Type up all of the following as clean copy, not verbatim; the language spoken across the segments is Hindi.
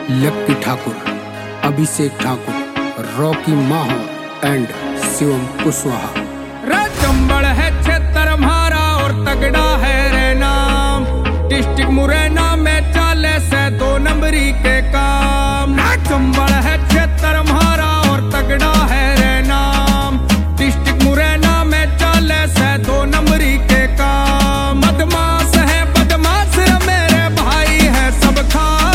Lucky Thakur, Abhishek Thakur, Rocky Maho and Shivam Kushwaha. Chambal है क्षेत्र हमारा और तगड़ा है रे नाम। डिस्ट्रिक्ट मुरैना में चाले से 2 नंबरी के काम। चंबल है क्षेत्र हमारा और तगड़ा है रे नाम। डिस्ट्रिक्ट मुरैना में चाले से 2 नंबरी के काम। बदमाश है बदमाश मेरे भाई है सब खान।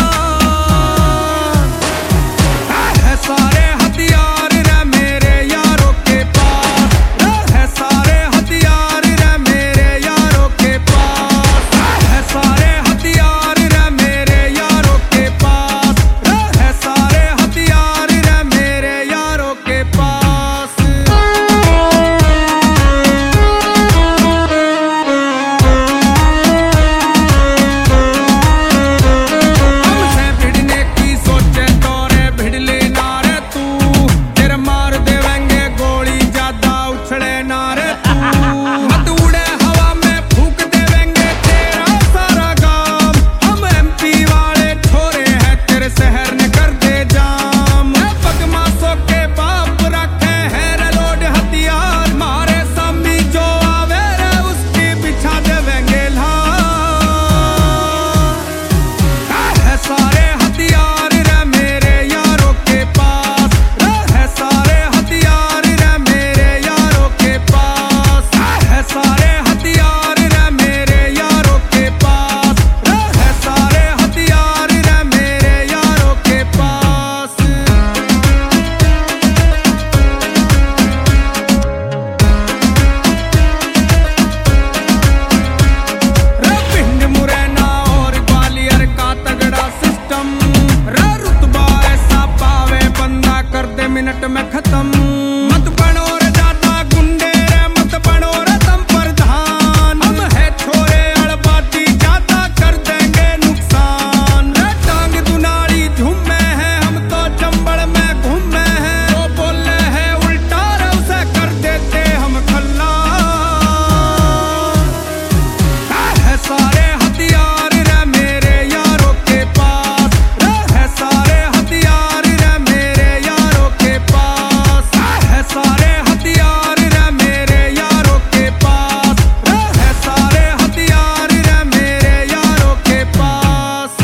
है सारे हथियार रे मेरे यारों के पास। है सारे हथियार रे मेरे यारों के पास। है सारे हथियार रे मेरे यारों के पास। है सारे हथियार रे मेरे यारों के पास। हमसे भिड़ने की सोचे तो रे भिड़ लेना रे तू। तेरे मार देवेंगे गोली ज्यादा उछले ना रे तू। मत उड़े हवा में फूक देवेंगे तेरा सारा गाम। हम एमपी वाले छोरे हैं तेरे शहर ने कर दे जाम। बदमाशों के बाप रखे हैं रे लोड हथियार। मारे सामी जो आवे रे उसकी बिछा देवेंगे लार। है सारे हथियार रे मेरे यारों के पास। है सारे हथियार रे मेरे यारों के पास। है सारे हथियार रे मेरे यारों के पास। है सारे हथियार रे मेरे यारों के पास। पिंड मुरैना और ग्वालियर का तगड़ा सिस्टम। रुतबा ऐसा पावे बंदा कर दे मिनट में खत्म। मत बनो रे ज्यादा गुंडे रे मत बनो रे तुम प्रधान। हम है छोरे अड़बाती ज्यादा कर देंगे नुकसान। टांग दुनाली झूमे हैं हम तो चंबल में घूमे हैं। जो बोले हैं उल्टा रे उसे कर देते हम खल्ला। है सारे हथियार रे मेरे यारों के पास। है सारे हथियार रे मेरे यारों के पास। है सारे हथियार रे मेरे यारों के पास। है सारे हथियार रे मेरे यारों के पास।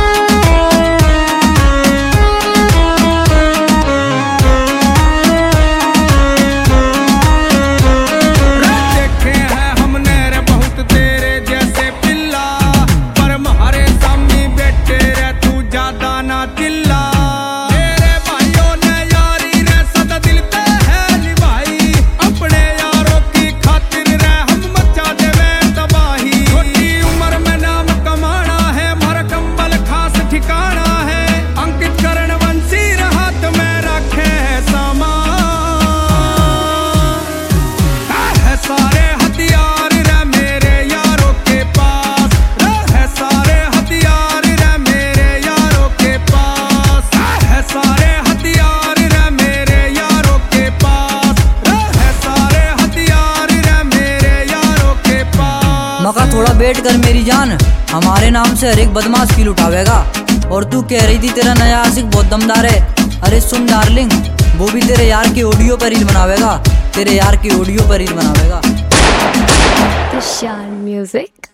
देखे हैं हमने रे बहुत तेरे जैसे पिल्ला। पर मारे सामी बेटे रे तू ज्यादा ना चिल्ला। तेरे भाइयों ने यारी रे सदा दिल पे है निभाई। अपने यारों की खातिर रे हम मचा देवे तबाही। छोटी उम्र में नाम कमाना है मारा कंबल खास ठिकाना है। अंकित करण वंशी हाथ में रखे है सामान। है सारे हथियार रे मेरे यारों के पास। है सारे हथियार रे मेरे यारों के पास। है सारे हथियार रे मेरे यारों के पास। है सारे हथियार रे मेरे यारों के पास। मका थोड़ा वेट कर मेरी जान, हमारे नाम से हर एक बदमाश की लुटावेगा। और तू कह रही थी तेरा नया आशिक बहुत दमदार है। अरे सुन डार्लिंग, वो भी तेरे यार की ऑडियो पर रील बनावेगा। तेरे यार की ऑडियो पर रील बनावेगा। The Shan Music.